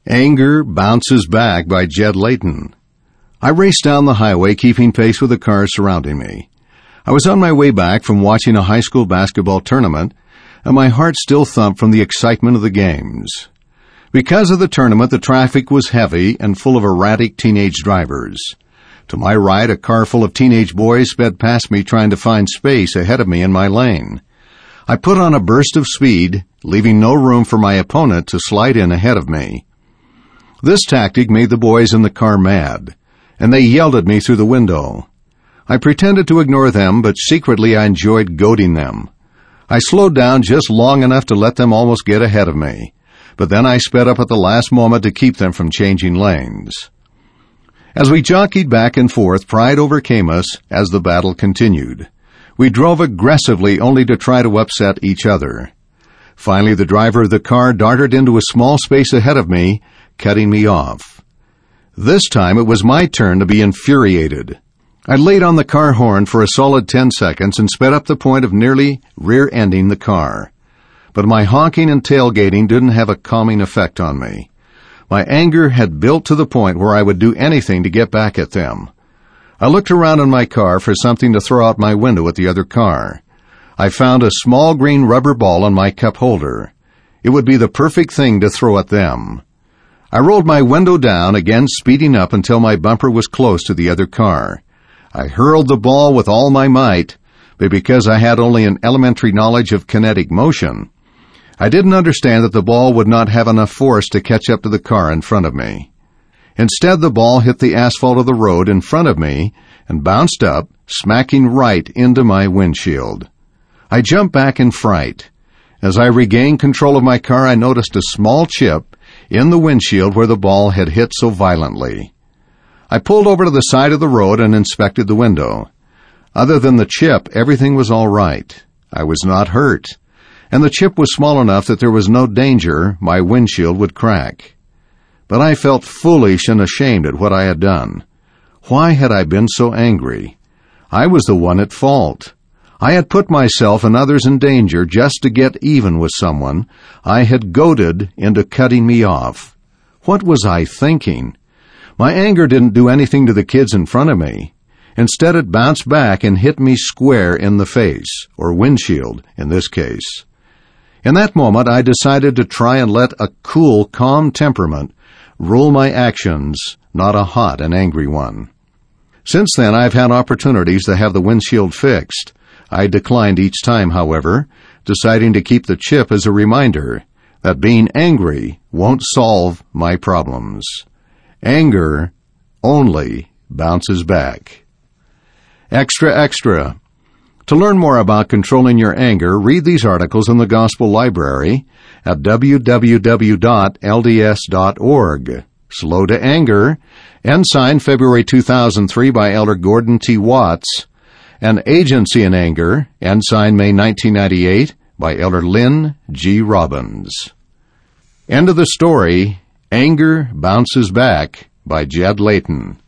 Anger Bounces Back by Jed Layton. I raced down the highway, keeping pace with the cars surrounding me. I was on my way back from watching a high school basketball tournament, and my heart still thumped from the excitement of the games. Because of the tournament, the traffic was heavy and full of erratic teenage drivers. To my right, a car full of teenage boys sped past me, trying to find space ahead of me in my lane. I put on a burst of speed, leaving no room for my opponent to slide in ahead of me. This tactic made the boys in the car mad, and they yelled at me through the window. I pretended to ignore them, but secretly I enjoyed goading them. I slowed down just long enough to let them almost get ahead of me, but then I sped up at the last moment to keep them from changing lanes. As we jockeyed back and forth, pride overcame us as the battle continued. We drove aggressively only to try to upset each other. Finally, the driver of the car darted into a small space ahead of me, cutting me off. This time it was my turn to be infuriated. I laid on the car horn for a solid 10 seconds and sped up the point of nearly rear-ending the car. But my honking and tailgating didn't have a calming effect on me. My anger had built to the point where I would do anything to get back at them. I looked around in my car for something to throw out my window at the other car. I found a small green rubber ball on my cup holder. It would be the perfect thing to throw at them. I rolled my window down, again speeding up until my bumper was close to the other car. I hurled the ball with all my might, but because I had only an elementary knowledge of kinetic motion, I didn't understand that the ball would not have enough force to catch up to the car in front of me. Instead, the ball hit the asphalt of the road in front of me and bounced up, smacking right into my windshield. I jumped back in fright. As I regained control of my car, I noticed a small chip in the windshield where the ball had hit so violently. I pulled over to the side of the road and inspected the window. Other than the chip, everything was all right. I was not hurt, and the chip was small enough that there was no danger my windshield would crack. But I felt foolish and ashamed at what I had done. Why had I been so angry? I was the one at fault. I had put myself and others in danger just to get even with someone I had goaded into cutting me off. What was I thinking? My anger didn't do anything to the kids in front of me. Instead, it bounced back and hit me square in the face, or windshield in this case. In that moment, I decided to try and let a cool, calm temperament rule my actions, not a hot and angry one. Since then, I've had opportunities to have the windshield fixed. I declined each time, however, deciding to keep the chip as a reminder that being angry won't solve my problems. Anger only bounces back. Extra, extra. To learn more about controlling your anger, read these articles in the Gospel Library at www.lds.org. Slow to Anger, Ensign, February 2003 by Elder Gordon T. Watts, and Agency in Anger, Ensign, May 1998 by Elder Lynn G. Robbins. End of the story, Anger Bounces Back by Jed Layton.